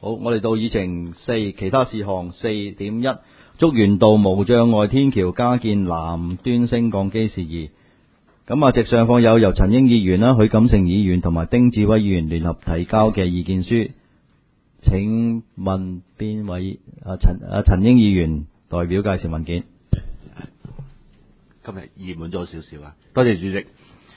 好，我哋到議程4其他事項 4.1 竹園道無障礙天橋加建南端升降機事宜。咁席上放有由陳英議員啦、許錦成議員同埋丁志威議員聯合提交嘅意見書。請問邊位？陳英議員代表介紹文件。 今日熱門咗少少啊！多謝主席。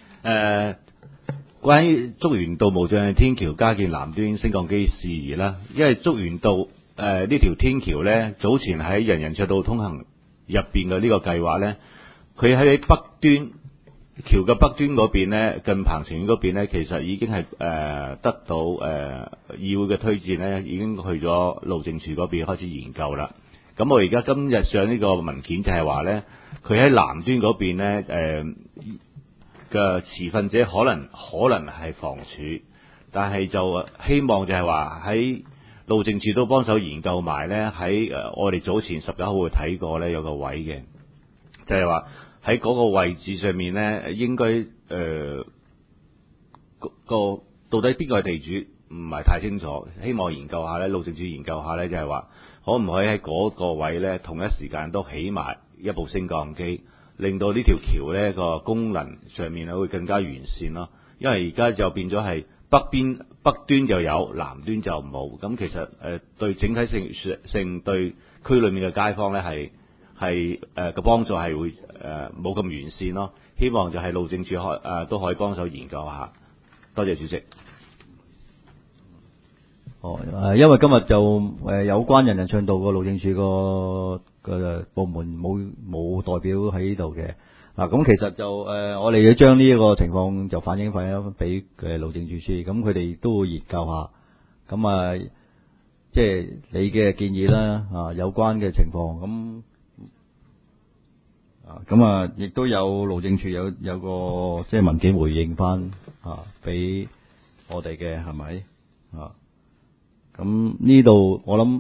關於竹園道無障礙天橋加建南端升降機事宜啦，因為竹園道呢條天橋呢，早前喺人人暢道通行入邊嘅呢個計劃呢，佢喺北端橋嘅北端嗰邊呢，近鵬程苑嗰邊呢，其實已經係得到議會嘅推薦呢，已經去咗路政署嗰邊開始研究啦。咁我而家今日上呢個文件就係話呢，佢喺南端嗰邊呢嘅持份者可能係房署，但係就希望就係話喺路政署都幫手研究埋呢。喺我哋早前11號會睇過呢，有個位嘅，就係話喺嗰個位置上面呢，應該到底邊個係地主唔係太清楚，希望研究下呢，路政署研究下呢，就係話可唔可以喺嗰個位呢，同一時間都起埋一部升降機，令到呢條橋呢個功能上面會更加完善咯。因為而家就變咗係北端就有，南端就冇。咁其實對整體性對區裏面嘅街坊呢係個幫助係會冇咁完善咯。希望就係路政署都可以幫手研究下。多謝主席。 因為今日就有關人人暢道個路政署個部門冇代表喺呢度嘅。咁其實就我哋要將呢一個情況就反映俾路政署知，咁佢哋都會研究下。咁即係你嘅建議啦，有關嘅情況咁亦都有路政署有個即係文件回應翻俾我哋嘅，係咪？咁呢度我諗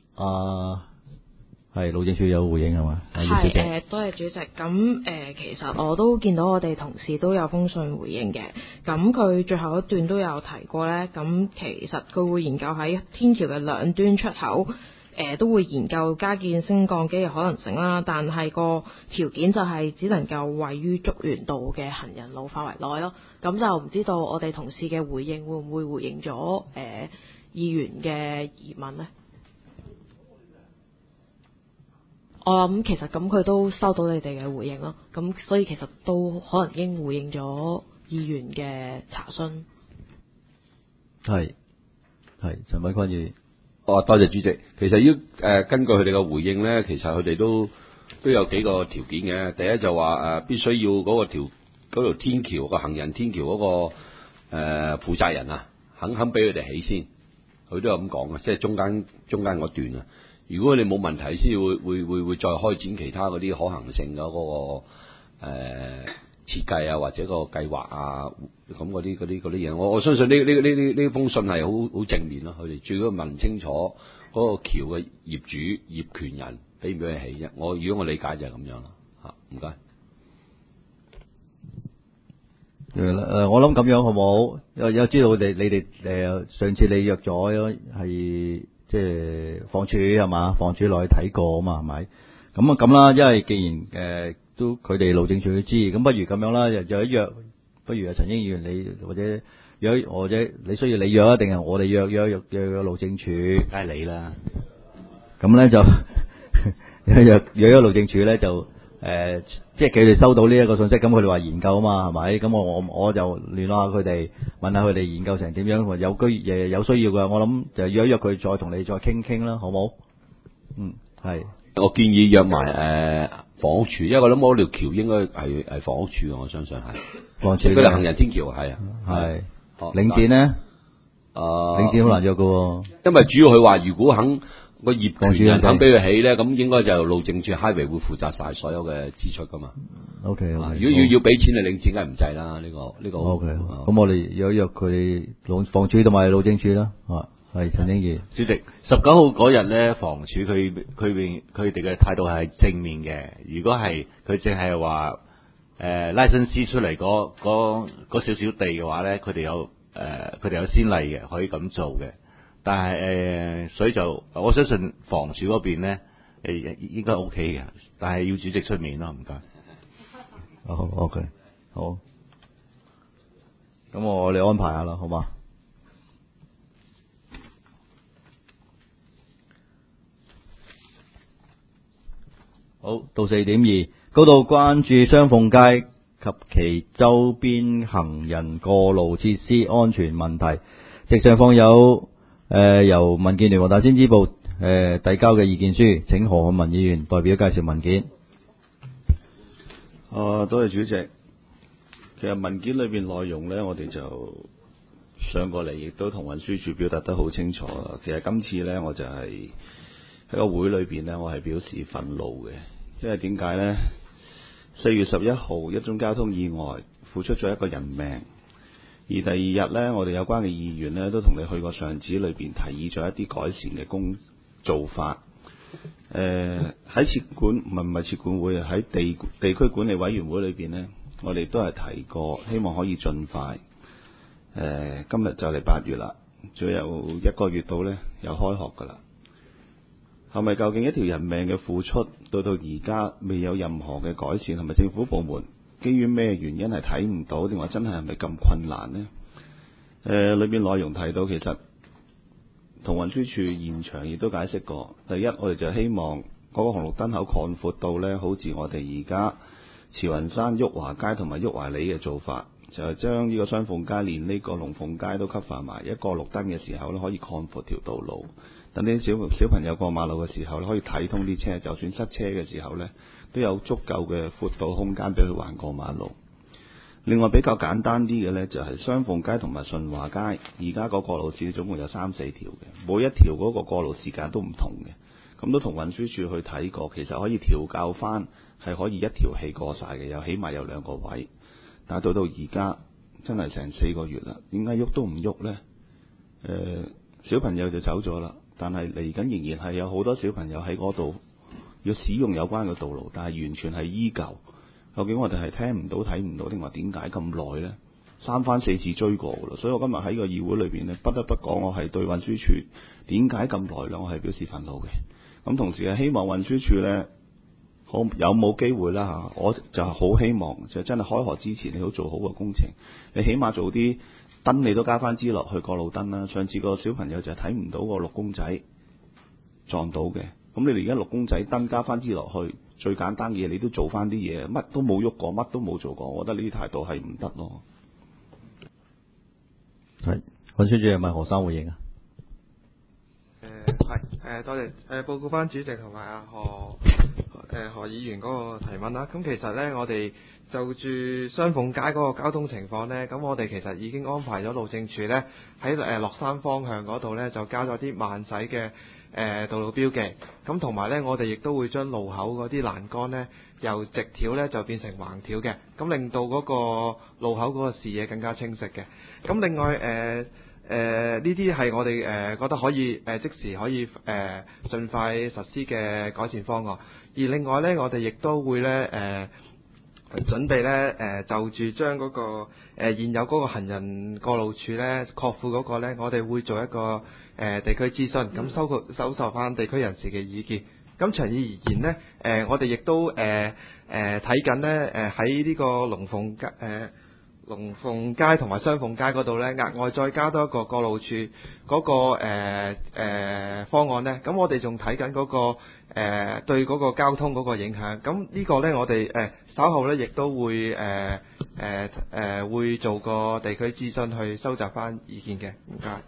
係路政署有回應係嘛？ 係多謝主席。咁其實我都見到我哋同事都有封信回應嘅。咁佢最後一段都有提過呢。咁其實佢會研究喺天橋嘅兩端出口，都會研究加建升降機嘅可能性啦。但係個條件就係只能夠位於竹園道嘅行人路範圍內咯。咁就唔知道我哋同事嘅回應會唔會回應咗議員嘅疑問呢？我諗其實咁佢都收到你哋嘅回應咯，咁所以其實都可能已經回應咗議員嘅查詢。 係陳偉坤議員。 多謝主席。其實要根據佢哋嘅回應咧，其實佢哋都有幾個條件嘅。第一就話必須要嗰條天橋個行人天橋嗰個負責人啊，肯俾佢哋起先。佢都有咁講嘅，即係中間嗰段啊。如果你冇問題，先會再開展其他嗰啲可行性嘅嗰個設計啊，或者個計劃啊，咁嗰啲嘢。我相信呢封信係好正面咯。佢哋最緊要問清楚嗰個橋嘅業主業權人俾唔俾佢起啫。如果我理解就係咁樣啦。嚇，唔該。 我諗咁樣好唔好？有知道你哋上次你約咗係即係房署係嘛？房署落去睇過啊嘛，係咪？咁啦，因為既然都佢哋路政署都知，咁不如咁樣啦，就一約，不如陳英議員你或者你需要你約啊，定係我哋約路政署？ 梗係你啦。 咁咧就約咗路政署咧就。即係佢哋收到呢一個信息，咁佢哋話研究啊嘛，係咪？咁我就聯絡下佢哋，問下佢哋研究成點樣，有需要嘅，我諗就約一約佢，再同你再傾啦，好冇？係。 我建議約埋房屋署，因為我諗嗰條橋應該係房屋署嘅，我相信係。 房署。 嗰條行人天橋係啊。 係。領展呢？領展好難約㗎。 因為主要佢話如果個業權人肯俾佢起咧，咁應該就路政署 highway 會負責晒所有嘅支出噶嘛。 OK， 如果要俾錢你領錢，梗係唔制啦。呢個 OK。 咁我哋約佢房署同埋路政署啦。係陳英議主席，19號嗰日咧，房署佢哋嘅態度係正面嘅。如果係佢淨係話license出嚟嗰少少地嘅話咧，佢哋有先例嘅，可以咁做嘅。 但係所以就我相信房署嗰邊咧應該 OK 嘅，但係要主席出面咯，唔該。 好 OK 好，咁我哋安排下啦，好嘛？好，到4.2，高度關注雙鳳街及其周邊行人過路設施安全問題。席上放有由民建聯黃大仙支部遞交嘅意見書，請何漢民議員代表介紹文件。 多謝主席。其實文件裏邊內容呢，我哋就上過嚟，亦都同運輸署表達得好清楚啦。其實今次呢，我就係喺個會裏邊呢，我係表示憤怒嘅，因為點解呢？4月11號一宗交通意外，付出咗一個人命，而第二日呢，我哋有關嘅議員呢，都同你去過上址裏邊提議咗一啲改善嘅做法。喺設管唔係設管會，喺地區管理委員會裏邊呢，我哋都係提過，希望可以盡快。今日就嚟8月啦，仲有1個月到呢，又開學噶啦。係咪究竟一條人命嘅付出到而家未有任何嘅改善？係咪政府部門基於咩原因係睇唔到，定話真係咪咁困難呢？裏邊內容提到，其實同運輸署現場亦都解釋過。第一，我哋就希望嗰個紅綠燈口擴闊到呢，好似我哋而家慈雲山旭華街同埋旭華里嘅做法，就係將呢個雙鳳街連呢個龍鳳街都吸發埋，一個綠燈嘅時候呢，可以擴闊條道路。等啲小朋友過馬路嘅時候咧，可以睇通啲車，就算塞車嘅時候呢，都有足夠嘅闊度空間俾佢橫過馬路。另外比較簡單啲嘅呢，就係雙鳳街同埋順華街，而家個過路線總共有3-4條嘅，每一條嗰個過路時間都唔同嘅。咁都同運輸署去睇過，其實可以調校翻，係可以一條氣過晒嘅，有起碼有2個位。但係到而家真係成4個月啦，點解喐都唔喐呢？小朋友就走咗啦。但係嚟緊仍然係有好多小朋友喺嗰度要使用有關嘅道路，但係完全係依舊。究竟我哋係聽唔到睇唔到，定話點解咁耐呢？3番4次追過㗎啦，所以我今日喺個議會裏邊呢，不得不講，我係對運輸署點解咁耐啦，我係表示憤怒嘅。咁同時係希望運輸署呢，有冇機會啦嚇，我就好希望就真係開學之前你好做好個工程，你起碼做啲燈你都加翻支落去過路燈啦。上次個小朋友就係睇唔到個綠公仔撞到嘅，咁你哋而家綠公仔燈加翻支落去，最簡單嘅嘢你都做翻啲嘢，乜都冇喐過，乜都冇做過，我覺得呢啲態度係唔得咯。 係運輸署係咪何生回應啊？ 多謝報告翻主席同埋阿何議員嗰個提問啦。咁其實呢，我哋就住雙鳳街嗰個交通情況呢，咁我哋其實已經安排咗路政署呢喺落山方向嗰度呢，就加咗啲慢駛嘅道路標記。咁同埋呢，我哋亦都會將路口嗰啲欄杆呢，由直條呢就變成橫條嘅，咁令到嗰個路口嗰個視野更加清晰嘅。咁另外呢啲係我哋覺得可以即時可以盡快實施嘅改善方案。而另外呢，我哋亦都會呢準備呢就住將嗰個現有嗰個行人過路處呢擴闊嗰個呢，我哋會做一個地區諮詢，咁收受翻地區人士嘅意見。咁長遠而言呢，我哋亦都睇緊呢喺呢個龍鳳街同埋雙鳳街嗰度呢，額外再加多一個過路處嗰個方案呢。咁我哋仲睇緊嗰個對嗰個交通嗰個影響。咁呢個呢，我哋稍後呢亦都會會做個地區諮詢去收集翻意見嘅。唔該。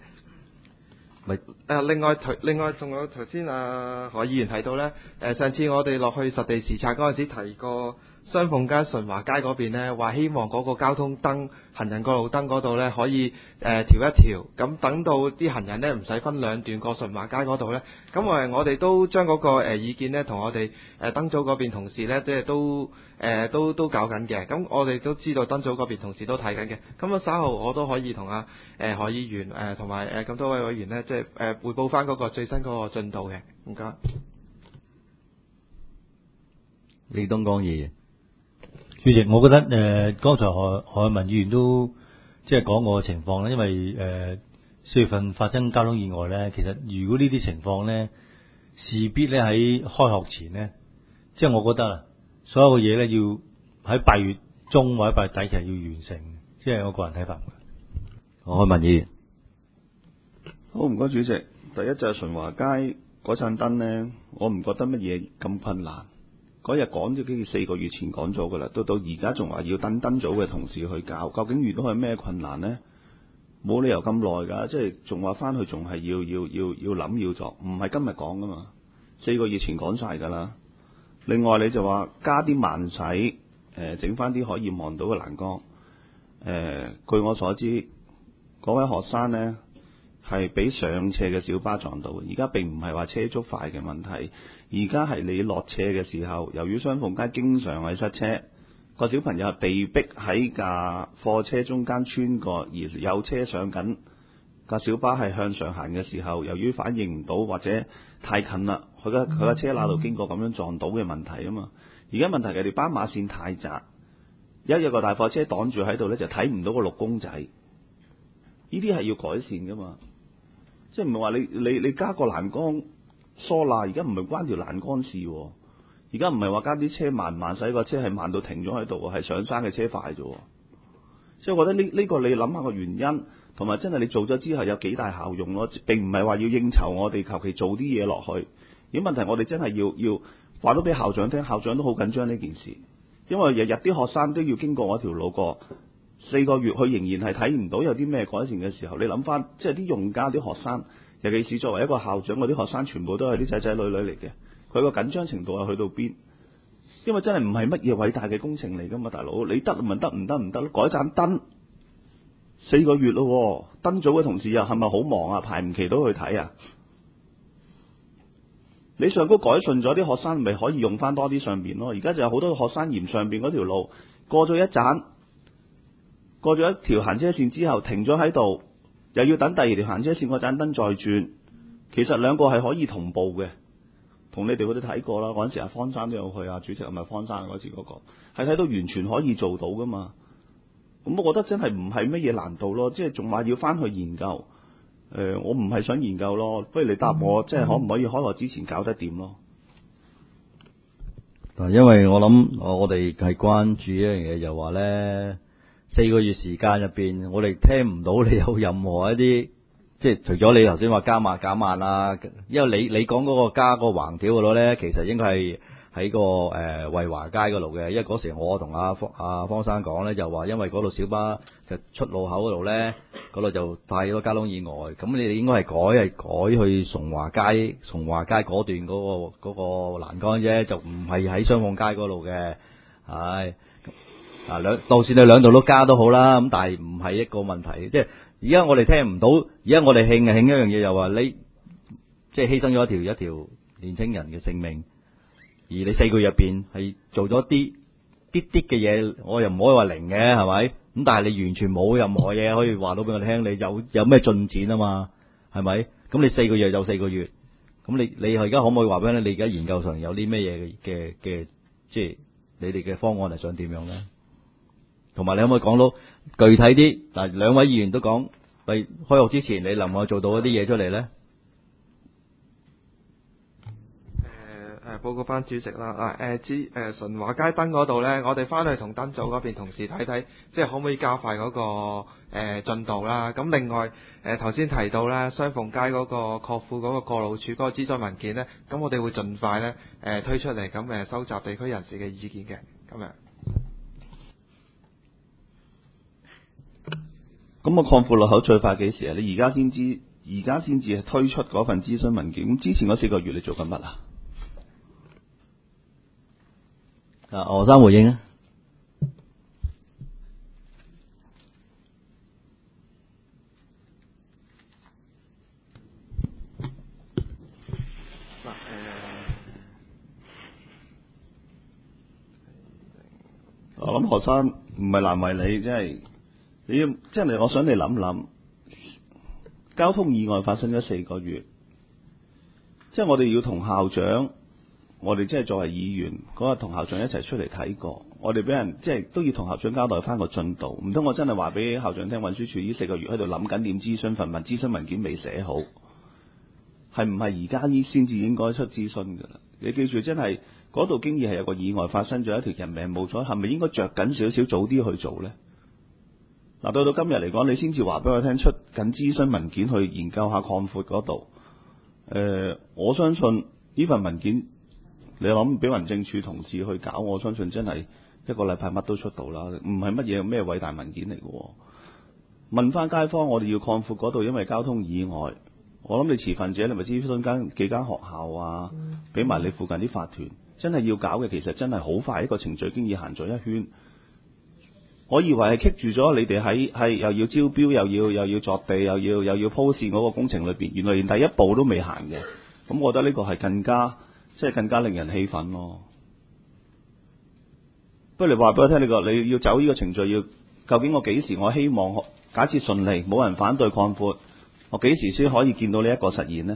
另外仲有頭先何議員提到呢，上次我哋落去實地視察嗰陣時提過。雙鳳街、順華街嗰邊呢，話希望嗰個交通燈、行人過路燈嗰度呢，可以調一調，咁等到啲行人呢唔使分兩段過順華街嗰度呢。咁我哋都將嗰個意見呢，同我哋燈組嗰邊同事呢，即係都搞緊嘅。咁我哋都知道燈組嗰邊同事都睇緊嘅。咁稍後我都可以同何議員同埋咁多位委員呢，即係匯報翻嗰個最新嗰個進度嘅。唔該。 李東江議員。 主席，我覺得剛才何漢民議員都即係講我嘅情況啦，因為 4月份發生交通意外咧，其實如果呢啲情況咧，勢必咧喺開學前咧，即係我覺得啊，所有嘅嘢咧要喺8月中或者8月底其實要完成，即係我個人睇法。 我開文議員， 好唔該主席。第一就係順華街嗰盞燈咧，我唔覺得乜嘢咁困難。嗰日講咗幾4個月前講咗噶啦，到而家仲話要等燈組嘅同事去搞，究竟遇到係咩困難呢？冇理由咁耐噶，即係仲話翻去仲係要諗要做，唔係今日講噶嘛，4個月前講晒噶啦。另外你就話加啲慢駛，整翻啲可以望到嘅欄杆。據我所知，嗰位學生呢係俾上斜嘅小巴撞到，而家並唔係話車速快嘅問題，而家係你落斜嘅時候，由於雙鳳街經常係塞車，個小朋友係被逼喺架貨車中間穿過，而有車上緊，架小巴係向上行嘅時候，由於反應唔到或者太近啦，佢架車罅度經過咁樣撞到嘅問題啊嘛。而家問題係條斑馬線太窄，有個大貨車擋住喺度呢，就睇唔到個綠公仔。呢啲係要改善噶嘛，即係唔係話你加個欄杆疏罅，而家唔係關條欄杆事喎。而家唔係話加啲車慢唔慢駛，個車係慢到停咗喺度，係上山嘅車快啫。所以我覺得呢個你諗下個原因，同埋真係你做咗之後有幾大效用咯，並唔係話要應酬我哋求其做啲嘢落去。如果問題我哋真係要話到俾校長聽，校長都好緊張呢件事，因為日日啲學生都要經過我條路過4個月，佢仍然係睇唔到有啲咩改善嘅時候，你諗翻即係啲用家啲學生，尤其是作為一個校長，嗰啲學生全部都係啲仔仔女女嚟嘅。佢個緊張程度係去到邊？因為真係唔係乜嘢偉大嘅工程嚟噶嘛，大佬你得咪得，唔得唔得咯。改盞燈4個月咯，燈組嘅同事又係咪好忙啊？排唔期到去睇啊？你上高改順咗，啲學生咪可以用翻多啲上邊咯。而家就有好多學生嫌上邊嗰條路過咗一條行車線之後停咗喺度，又要等第2條行車線嗰盞燈再轉。其實兩個係可以同步嘅。同你哋嗰啲睇過啦，嗰陣時阿方生都有去，主席係咪方生嗰時嗰個係睇到完全可以做到噶嘛？咁我覺得真係唔係乜嘢難度咯，即係仲話要翻去研究。我唔係想研究咯，不如你答我，即係可唔可以開學之前搞得掂咯？ 嗱，因為我諗我哋係關注一樣嘢，就話咧4個月時間入邊，我哋聽唔到你有任何一啲。即係除咗你頭先話加慢減慢啦，因為你講嗰個加個橫條嗰度咧，其實應該係喺個惠華街嗰度嘅，因為嗰時我同阿方生講咧，就話因為嗰度小巴就出路口嗰度咧，嗰度就太多交通意外，咁你哋應該係改去崇華街嗰段嗰個欄杆啫，就唔係喺雙鳳街嗰度嘅，係就算你兩度都加都好啦，咁但係唔係一個問題，即係。而家我哋聽唔到，而家我哋慶一樣嘢，又話你即係犧牲咗一條年青人嘅性命，而你4個月入邊係做咗啲嘅嘢，我又唔可以話零嘅，係咪？咁但係你完全冇任何嘢可以話到俾我聽，你有咩進展啊嘛？係咪？咁你4個月就4個月，咁你而家可唔可以話俾我聽？你而家研究上有啲咩嘢嘅即係你哋嘅方案係想點樣咧？同埋你可唔可以講到具體啲？嗱，兩位議員都講，為開學之前你能唔能夠做到一啲嘢出嚟咧？ 報告翻主席啦，順華街燈嗰度咧，我哋翻去同燈組嗰邊同事睇睇，即係可唔可以加快嗰個進度啦。咁另外頭先提到咧，雙鳳街嗰個擴闊嗰個過路處嗰個資助文件咧，咁我哋會盡快咧推出嚟，咁收集地區人士嘅意見嘅，咁樣。 咁個擴闊路口最快幾時啊？你而家先至係推出嗰份諮詢文件。咁之前嗰4個月你做緊乜啊？ 何生回應啊。 我諗學生唔係難為你，即係我想你諗諗，交通意外發生咗4個月，即係我哋要同校長我哋即係作為議員嗰日同校長一齊出嚟睇過，我哋俾人即係都要同校長交代翻個進度。唔通我真係話俾校長聽，運輸署呢4個月喺度諗緊點諮詢份諮詢文件未寫好，係唔係而家呢先至應該出諮詢㗎啦？你記住，真係嗰度經已係有個意外發生咗，一條人命冇咗，係咪應該着緊少少早啲去做呢？嗱，到今日嚟講，你先至話俾我聽出緊諮詢文件去研究下擴闊嗰度。我相信呢份文件，你諗俾民政處同事去搞，我相信真係1個禮拜乜都出到啦，唔係乜嘢咩偉大文件嚟嘅。問翻街坊，我哋要擴闊嗰度，因為交通意外。我諗你持份者，你咪諮詢幾間學校啊，俾埋你附近啲法團，真係要搞嘅，其實真係好快，一個程序經已行咗一圈。我以為係棘住咗你哋喺又要招標，又要鑿地，又要鋪線嗰個工程裏邊，原來連第一步都未行嘅。咁我覺得呢個係更加令人氣憤咯。不如你話俾我聽，你要走呢個程序，究竟我幾時？我希望假設順利，冇人反對擴闊，我幾時先可以見到呢一個實現呢？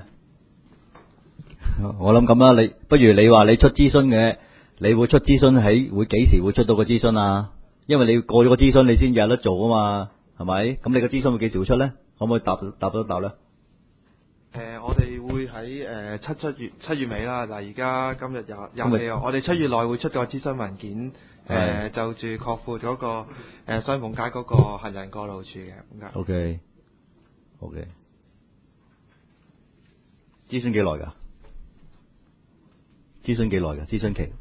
我諗咁啦，不如你話你出諮詢嘅，你會出諮詢會幾時會出到個諮詢啊？因為你過咗個諮詢，你先有得做啊嘛，係咪？咁你個諮詢會幾時會出咧？可唔可以答咧？ 我哋會喺七月尾啦。嗱，而家今日廿幾號，我哋7月內會出個諮詢文件，就住擴闊嗰個雙鳳街嗰個行人過路處嘅。 OK。諮詢幾耐㗎？諮詢期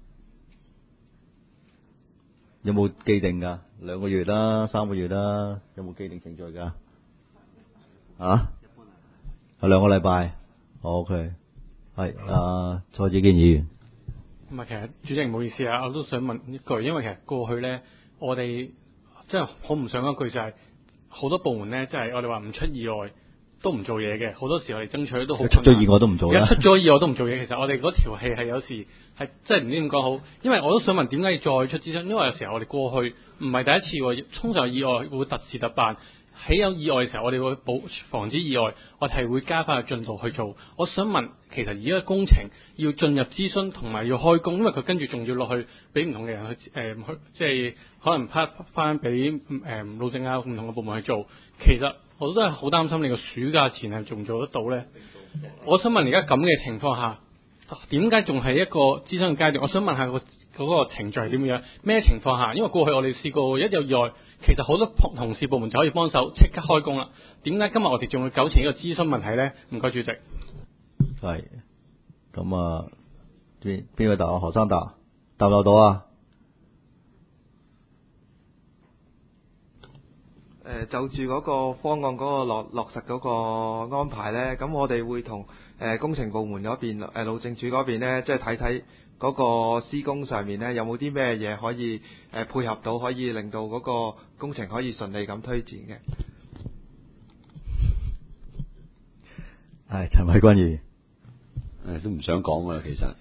有冇既定㗎？2個月啦，3個月啦，有冇既定程序㗎？啊？係2個禮拜。OK。係蔡子堅議員。 唔係，其實主席唔好意思啊，我都想問一句，因為其實過去咧，我哋真係好唔想一句就係、好多部門咧，即係我哋話唔出意外都唔做嘢嘅，好多時我哋爭取都好。 出咗意外都唔做啦。 出咗意外都唔做嘢，其實我哋嗰條氣係有時係真係唔知點講好。因為我都想問點解要再出諮詢？因為有時候我哋過去唔係第一次喎，通常有意外會特事特辦。喺有意外嘅時候，我哋會防止意外，我哋係會加快個進度去做。我想問，其實而家工程要進入諮詢同埋要開工，因為佢跟住仲要落去俾唔同嘅人去即係可能派翻俾路政啊唔同嘅部門去做。其實我都係好擔心你個暑假前係仲做得到呢？我想問而家咁嘅情況下，點解仲係一個諮詢階段？我想問下嗰個程序係點樣？咩情況下？因為過去我哋試過一有意外，其實好多同事部門就可以幫手即刻開工啦。點解今日我哋仲要糾纏呢個諮詢問題呢？唔該，主席。 係。咁啊，邊位答啊？何生答唔到啊？ 就住嗰個方案嗰個落實嗰個安排呢，咁我哋會同工程部門嗰邊路政署嗰邊呢，即係睇睇嗰個施工上面呢，有冇啲咩嘢可以配合到，可以令到嗰個工程可以順利咁推展嘅。 係陳偉君議員。 都唔想講啦，其實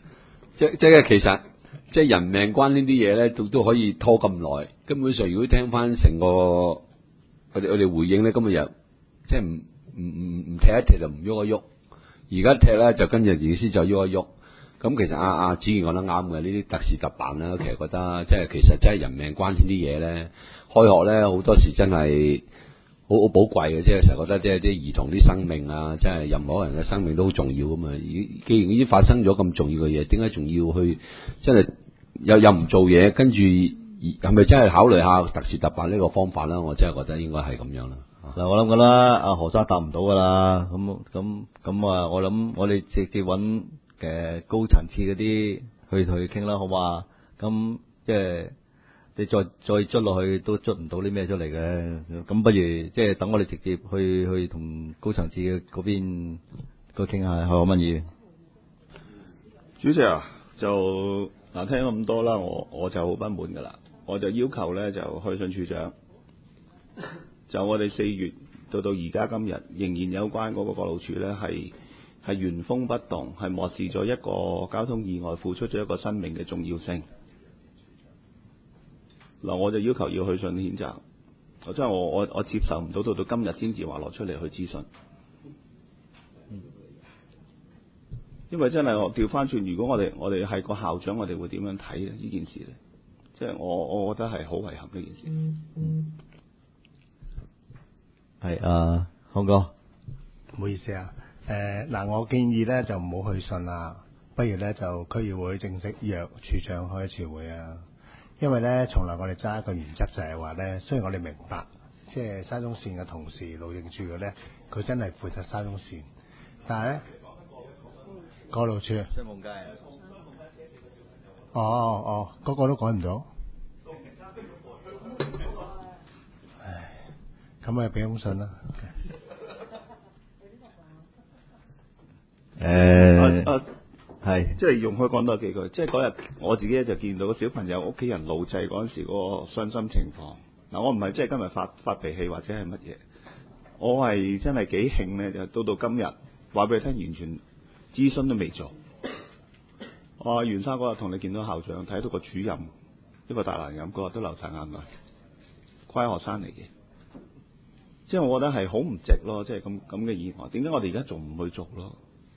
即係人命關呢啲嘢咧，都可以拖咁耐。根本上，如果聽翻成個我哋回應咧，今日又即係唔踢一踢就唔喐一喐。而家踢咧就跟住意思就喐一喐。咁其實阿子健講得啱嘅，呢啲特事特辦啦，其實覺得其實真係人命關天啲嘢咧，開學咧好多時真係好寶貴嘅，即係成日覺得即係啲兒童啲生命啊，即係任何人嘅生命都好重要噶嘛。既然已經發生咗咁重要嘅嘢，點解仲要去真係又唔做嘢？跟住係咪真係考慮下特事特辦呢個方法啦？我真係覺得應該係咁樣啦。 嗱，我諗噶啦，阿何生答唔到噶啦。咁啊，我諗我哋直接揾高層次嗰啲去傾啦，好嘛？咁即係你再捽落去都捽唔到啲咩出嚟嘅。咁不如即係等我哋直接去同高層次嘅嗰邊去傾下，何文議員。 主席啊，就聽咁多啦，我就好不滿噶啦，我就要求咧就去信處長，就我哋4月到而家今日仍然有關嗰個過路處咧係原封不動，係漠視咗一個交通意外付出咗一個生命嘅重要性。嗱，我就要求要去信譴責，真係我接受唔到到今日先至話攞出嚟去諮詢。 因為真係我調翻轉，如果我哋係個校長，我哋會點樣睇咧呢件事咧？即係我覺得係好遺憾呢件事。 係啊，康哥， 唔好意思啊。嗱，我建議咧就唔好去信啦，不如咧就區議會正式約處長開一次會啊。因為咧，從來我哋揸一個原則就係話咧，雖然我哋明白，即係沙中線嘅同事路政處嘅咧，佢真係負責沙中線，但係咧，過路處， 雙鳳街啊， 嗰個都改唔到。唉，咁咪俾封信啦。 係， 即係容許講多幾句。即係嗰日我自己咧就見到小朋友屋企人路祭嗰陣時嗰個傷心情況。嗱，我唔係即係今日發脾氣或者係乜嘢，我係真係幾興咧，就到今日話俾你聽，完全諮詢都未做。我袁生嗰日同你見到校長，睇到個主任一個大男人，嗰日都流晒眼淚，乖學生嚟嘅。即係我覺得係好唔值咯，即係咁嘅意外。點解我哋而家仲唔去做咯？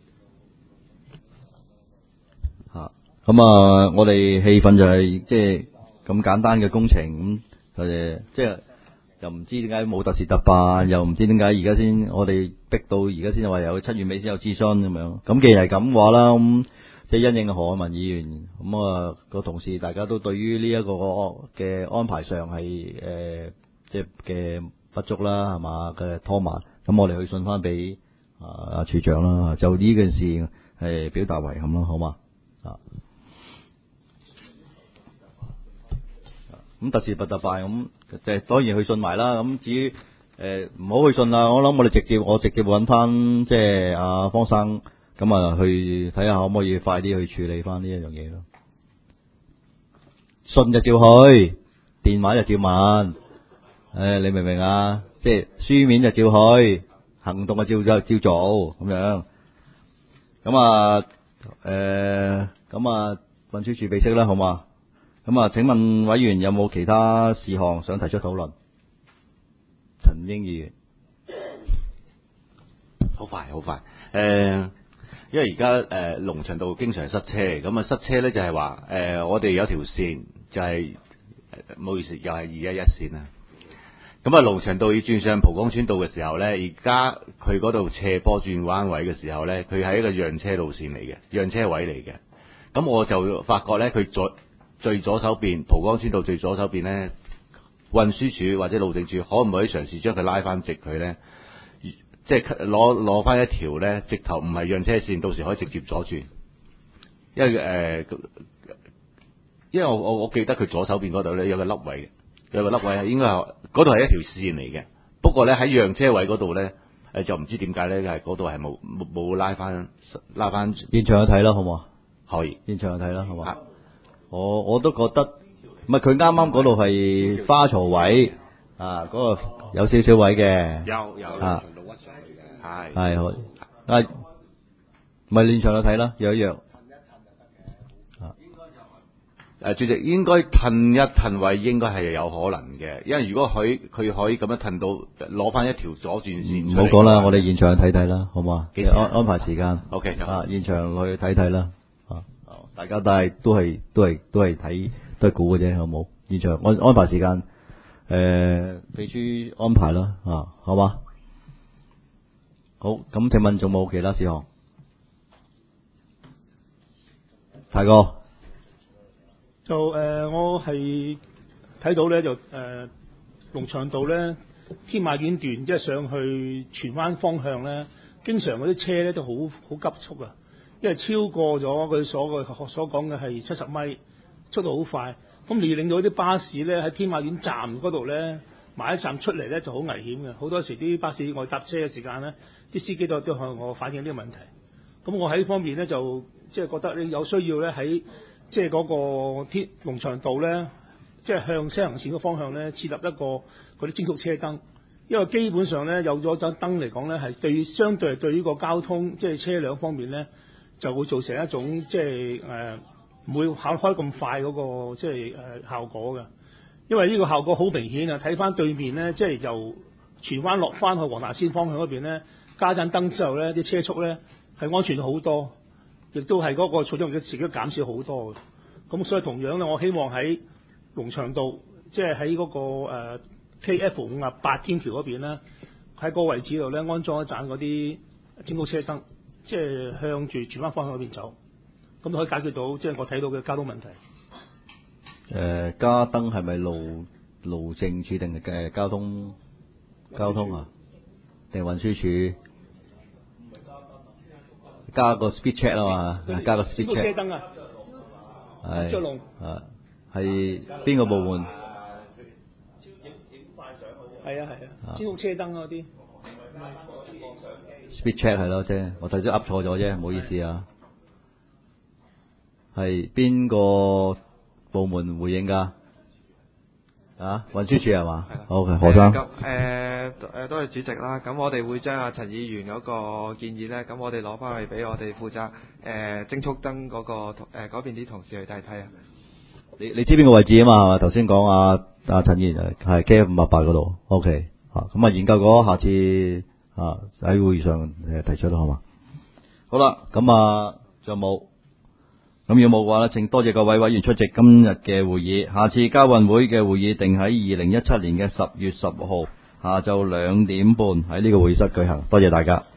咁我哋氣氛就係即係咁簡單嘅工程，咁即係又唔知點解冇特事特辦，又唔知點解而家先我哋逼到而家先話有7月尾先有諮詢咁樣。咁既然係咁嘅話啦，咁即係因應何漢民議員咁個同事，大家都對於呢一個嘅安排上係即係嘅不足啦，係嘛嘅拖慢。咁我哋去信翻俾阿處長啦，就呢件事係表達遺憾咯，好嘛？咁特事特辦咁，即係當然去信埋啦。咁至於唔好去信啦，我諗我直接揾翻即係阿方生，咁去睇下可唔可以快啲去處理翻呢一樣嘢咯。信就照去，電話就照問。你明唔明啊？即係書面就照去，行動就照做咁樣。運輸署備悉啦，好嘛？請問委員有冇其他事項想提出討論？陳英議員， 好快，因為而家龍翔道經常塞車，咁塞車咧就係話我哋有條線就係唔好意思，又係211線啦。咁龍翔道要轉上蒲崗村道嘅時候咧，而家佢嗰度斜坡轉彎位嘅時候咧，佢係一個讓車路線嚟嘅，讓車位嚟嘅。咁我就發覺咧，佢最左手邊蒲崗村道最左手邊咧，運輸署或者路政署可唔可以嘗試將佢拉翻直佢咧？即係攞翻一條咧，直頭唔係讓車線，到時可以直接左轉。因為我記得佢左手邊嗰度咧有個凹位，應該係嗰度係一條線嚟嘅。不過咧喺讓車位嗰度咧，就唔知點解咧，係嗰度係冇拉翻。 現場去睇啦，好唔好？ 可以現場去睇啦，好嘛？我都覺得，唔係佢啱啱嗰度係花槽位嗰個有少少位嘅， 有啊， 路屈上去嘅， 係好，咪現場去睇啦，約一約。 主席應該褪一褪位，應該係有可能嘅，因為如果佢可以咁樣褪到攞翻一條左轉線， 唔好講啦，我哋現場去睇睇啦，好嘛？安排時間 ，OK， 現場去睇睇啦，大家都係睇都係估嘅啫，好冇？現場安排時間，秘書安排啦，好嘛？好，咁請問仲冇其他事項？泰哥。 我係睇到咧龍翔道咧天馬苑段，即係上去荃灣方向咧，經常嗰啲車咧都好急速啊，因為超過咗佢所講嘅係70米，速度好快。咁你令到啲巴士咧喺天馬苑站嗰度咧埋一站出嚟咧就好危險嘅。好多時啲巴士我搭車嘅時間咧，啲司機都向我反映呢個問題。咁我喺呢方面咧就即係覺得你有需要咧喺即係嗰個龍翔道咧，即係向西行線嘅方向咧，設立一個嗰啲偵速車燈，因為基本上咧有咗盞燈嚟講咧，係相對係對呢個交通即係車輛方面咧，就會造成一種即係唔會跑開咁快嗰個即係效果嘅。因為呢個效果好明顯啊！睇翻對面咧，即係由荃灣落翻去黃大仙方向嗰邊咧，加盞燈之後咧，啲車速咧係安全好多。 亦都係嗰個操縱嘅自己都減少好多嘅。咁所以同樣咧，我希望喺龍翔道，即係喺嗰個KF58天橋嗰邊咧，喺個位置度咧安裝一盞嗰啲警告車燈，即係向住荃灣方向嗰邊走，咁可以解決到即係我睇到嘅交通問題。 加燈係咪路政署定嘅交通啊？定運輸署？加個 speed check 啊嘛，加個 speed check。 車燈啊， 係着龍係邊個部門？ 係啊，警告車燈嗰啲。 speed check 係咯，即係我頭先噏錯咗啫，唔好意思啊。係邊個部門回應㗎？啊，運輸署係嘛？好嘅，何生。 多謝主席啦。咁我哋會將阿陳議員嗰個建議咧，咁我哋攞翻去俾我哋負責偵速燈嗰嗰邊啲同事去睇睇啊。 你知邊個位置啊嘛？係嘛？頭先講阿陳議員係 KF58嗰度。OK 咁啊研究過，下次喺會議上提出啦，好嘛？好啦，咁仲有冇？咁如果冇嘅話咧，請多謝各位委員出席今日嘅會議。下次交運會嘅會議定喺2017年嘅10月10號下晝2點半喺呢個會議室舉行。多謝大家。